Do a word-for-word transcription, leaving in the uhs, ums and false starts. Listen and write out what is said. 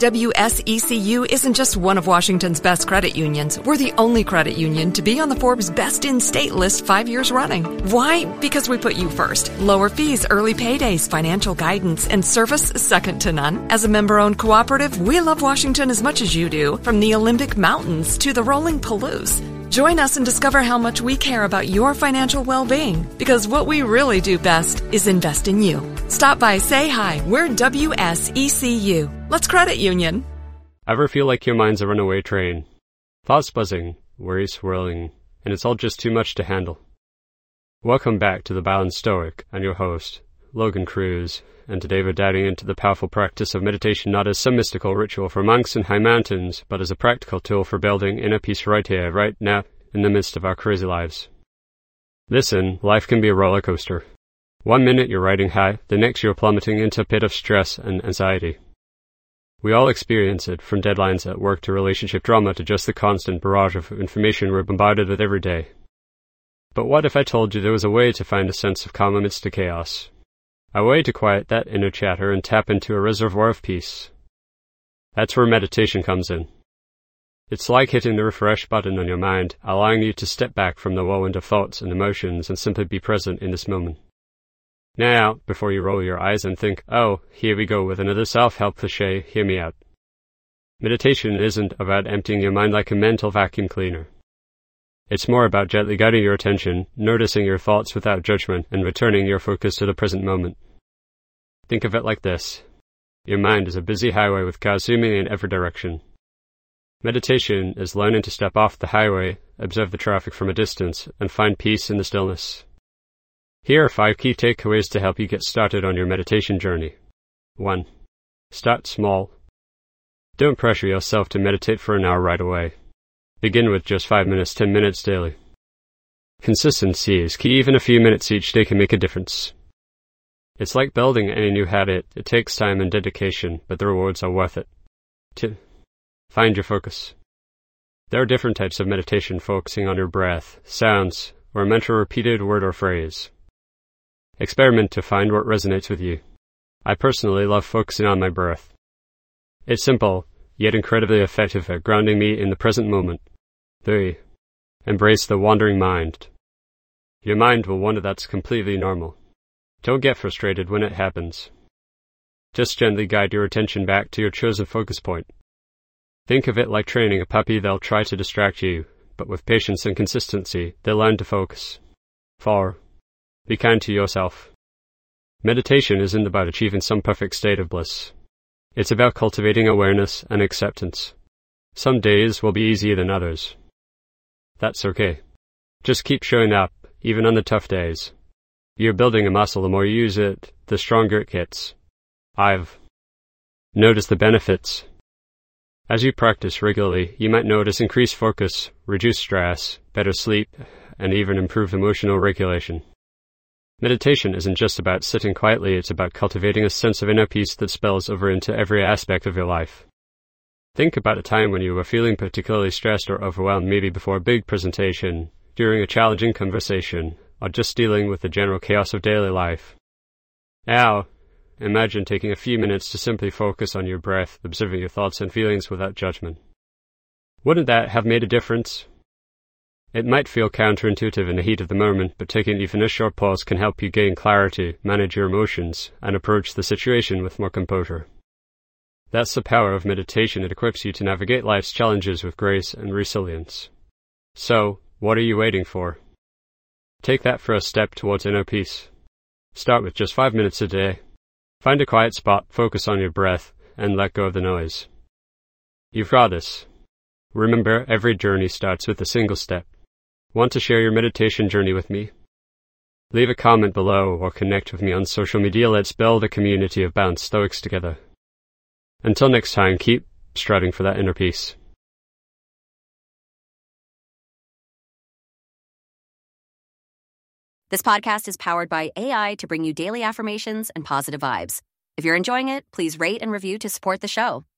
W S E C U isn't just one of Washington's best credit unions. We're the only credit union to be on the Forbes Best in State list five years running. Why? Because we put you first. Lower fees, early paydays, financial guidance, and service second to none. As a member-owned cooperative, we love Washington as much as you do, from the Olympic Mountains to the rolling Palouse. Join us and discover how much we care about your financial well-being, because what we really do best is invest in you. Stop by, say hi. We're W S E C U. Let's credit union. Ever feel like your mind's a runaway train? Thoughts buzzing, worries swirling, and it's all just too much to handle. Welcome back to The Balanced Stoic. I'm your host, Logan Cruz, and today we're diving into the powerful practice of meditation not as some mystical ritual for monks in high mountains, but as a practical tool for building inner peace right here, right now, in the midst of our crazy lives. Listen, life can be a roller coaster. One minute you're riding high, the next you're plummeting into a pit of stress and anxiety. We all experience it, from deadlines at work to relationship drama to just the constant barrage of information we're bombarded with every day. But what if I told you there was a way to find a sense of calm amidst the chaos? A way to quiet that inner chatter and tap into a reservoir of peace. That's where meditation comes in. It's like hitting the refresh button on your mind, allowing you to step back from the whirlwind of thoughts and emotions and simply be present in this moment. Now, before you roll your eyes and think, oh, here we go with another self-help cliche, hear me out. Meditation isn't about emptying your mind like a mental vacuum cleaner. It's more about gently guiding your attention, noticing your thoughts without judgment, and returning your focus to the present moment. Think of it like this. Your mind is a busy highway with cars zooming in every direction. Meditation is learning to step off the highway, observe the traffic from a distance, and find peace in the stillness. Here are five key takeaways to help you get started on your meditation journey. one. Start small. Don't pressure yourself to meditate for an hour right away. Begin with just five minutes, ten minutes daily. Consistency is key. Even a few minutes each day can make a difference. It's like building any new habit. It takes time and dedication, but the rewards are worth it. two. Find your focus. There are different types of meditation focusing on your breath, sounds, or a mental repeated word or phrase. Experiment to find what resonates with you. I personally love focusing on my breath. It's simple, yet incredibly effective at grounding me in the present moment. three. Embrace the wandering mind. Your mind will wander, that's completely normal. Don't get frustrated when it happens. Just gently guide your attention back to your chosen focus point. Think of it like training a puppy. They'll try to distract you, but with patience and consistency, they'll learn to focus. four. Be kind to yourself. Meditation isn't about achieving some perfect state of bliss. It's about cultivating awareness and acceptance. Some days will be easier than others. That's okay. Just keep showing up, even on the tough days. You're building a muscle. The more you use it, the stronger it gets. five. Notice the benefits. As you practice regularly, you might notice increased focus, reduced stress, better sleep, and even improved emotional regulation. Meditation isn't just about sitting quietly, it's about cultivating a sense of inner peace that spills over into every aspect of your life. Think about a time when you were feeling particularly stressed or overwhelmed, maybe before a big presentation, during a challenging conversation, or just dealing with the general chaos of daily life. Now, imagine taking a few minutes to simply focus on your breath, observing your thoughts and feelings without judgment. Wouldn't that have made a difference? It might feel counterintuitive in the heat of the moment, but taking even a short pause can help you gain clarity, manage your emotions, and approach the situation with more composure. That's the power of meditation. It equips you to navigate life's challenges with grace and resilience. So, what are you waiting for? Take that first step towards inner peace. Start with just five minutes a day. Find a quiet spot, focus on your breath, and let go of the noise. You've got this. Remember, every journey starts with a single step. Want to share your meditation journey with me? Leave a comment below or connect with me on social media. Let's build a community of balanced Stoics together. Until next time, keep striving for that inner peace. This podcast is powered by A I to bring you daily affirmations and positive vibes. If you're enjoying it, please rate and review to support the show.